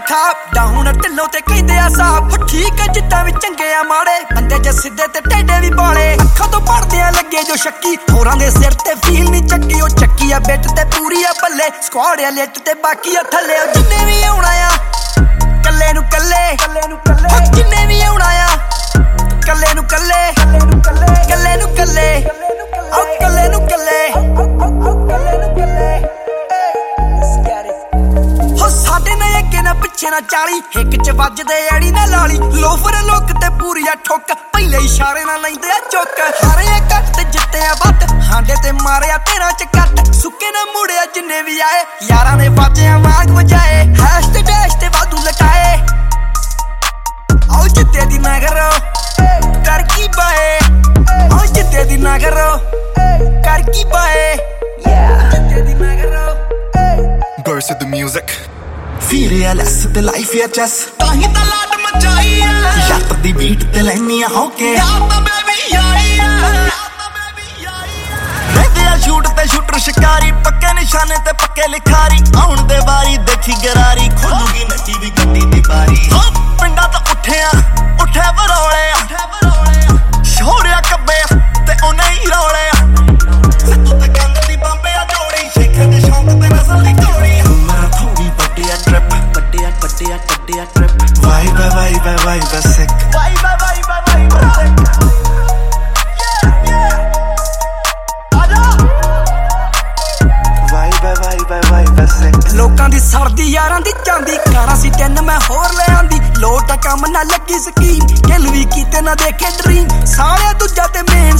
खाब डाउन ढिलों ते कहंदे आ साहब ठीक है जिद्दां भी चंगे आ माड़े बंदे जे सिद्धे ते टेढ़े भी बाले अखां तो पढ़दे आ लगे जो शक्की होरां दे सिर ते फील नहीं चक्की ओ चक्की आ बिट ते पूरी आ बल्ले स्क्वाड आ लिट ते बाकी आ थल्ले जिन्ने भी आउणा आ कल्ले नु कल्ले जिन्ने भी आउणा आ कल्ले नु कल्ले कल्ले नु कल्ले ओ कल्ले नु कल्ले पिछे ना चाली एक च वजदे अड़ी ना लाली लोफर लोक ते पूरी आ ठोक पहले इशारे ना लैंदे आ चुक हारे आ घट ते जित्ते आ वट हांडे ते मारे आ 13 च कट सुक्के ना मुड़े आ जिन्ने भी आए यारां ने बाजे आवाज बजाए हैश ते डैश ते वादू लटाए आओ जित्ते दी ना करो कर की बाए आओ जित्ते दी ना करो कर की बाए जित्ते दी ना करो Burst of the music Feel less the life ya chess ताही ता लाट मचाई है यार दी बीट ते लैनी आ होके यार ता बेबी आई है रहदे आ शूट ते शूटर शिकारी पक्के निशाने ते पक्के लिखारी आउण दे बारी देखी गरारी खोलूगी नची भी गड्डी दी बारी पिंडा तो उठे बरोले शोरिया कब्बे ते ओ नहीं रोले सत्तू ते गंद दी बंबे आ जोड़ी शेखे दे शौक ते नस्ल दी जोड़ी मेरा थोड़ी बड्डिया trip vibe sick vibe sick vibe sick ਲੋਕਾਂ ਦੀ ਸਰਦੀ ਯਾਰਾਂ ਦੀ ਜਾਂਦੀ ਕਾਰਾਂ ਸੀ ਤਿੰਨ ਮੈਂ ਹੋਰ ਲੈ ਆਂਦੀ ਲੋਟ ਕੰਮ ਨਾ ਲੱਗੀ ਸਕੀਮ ਕਿਲ ਵੀ ਕੀਤੇ ਨਾ ਦੇਖੇ ਡ੍ਰੀਮ ਸਾਲਿਆ ਦੂਜਾ ਤੇ ਮੇਨ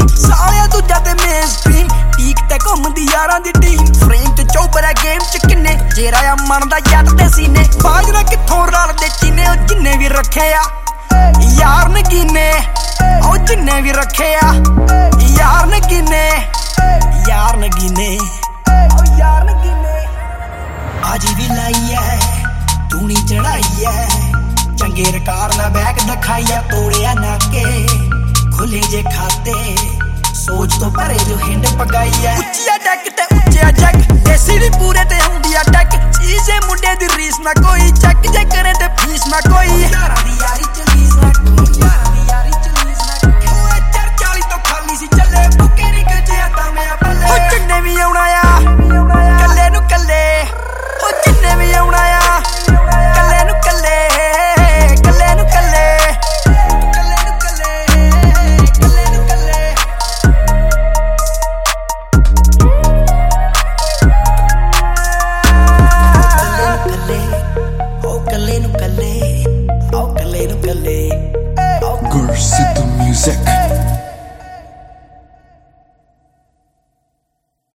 ਸਟ੍ਰੀਮ ਪੀਕ ਤੇ ਘੁੰਮਦੀ ਯਾਰਾਂ ਦੀ ਟੀਮ ਫਰੇਮ ਤੇ ਚੌਪਰਾ ਗੇਮ ਚ ਕਿੰਨੇ ਜੇਰਾ ਆ ਮੰਨਦਾ ਜੱਟ ਦੇ ਸੀਨੇ ਬਾਜਰਾ ਕਿੱਥੋਂ ਰਲਦੇ ਚੀਨੇ ਉਹ ਜਿੰਨੇ ਵੀ ਰੱਖੇ ਆ ਯਾਰ ਨਗੀਨੇ ਉਹ ਜਿੰਨੇ ਵੀ ਰੱਖੇ ਆ ਯਾਰ ਨਗੀਨੇ ਉਹ ਯਾਰ ਨਗੀਨੇ आजी भी लाई है तूनी चढ़ाई है चंगे रकार ना बैग दिखाइया तोड़िया नाके खुले जे खाते सोच तो भरे जो हिंड पगाई है उच्चिया डेक ते उच्चिया जग देसी भी पूरे ते हुंदी आ टक चीजे मुंडे दी रीस ना कोई चक जे करे ते फीस ना कोई यारा दी यारी च लीस ना कोई ओ 40 तो खाली सी चले बुके नहीं गजे आता मैं बल्ले ओ चन्ने भी आउणा आ कल्ले नु कल्ले जिन्ने भी आउणा आ कल्ले नु कल्ले कल्ले नु कल्ले कल्ले नु कल्ले कल्ले नु कल्ले ओ कल्ले नु कल्ले ओ कल्ले नु कल्ले Burst of the music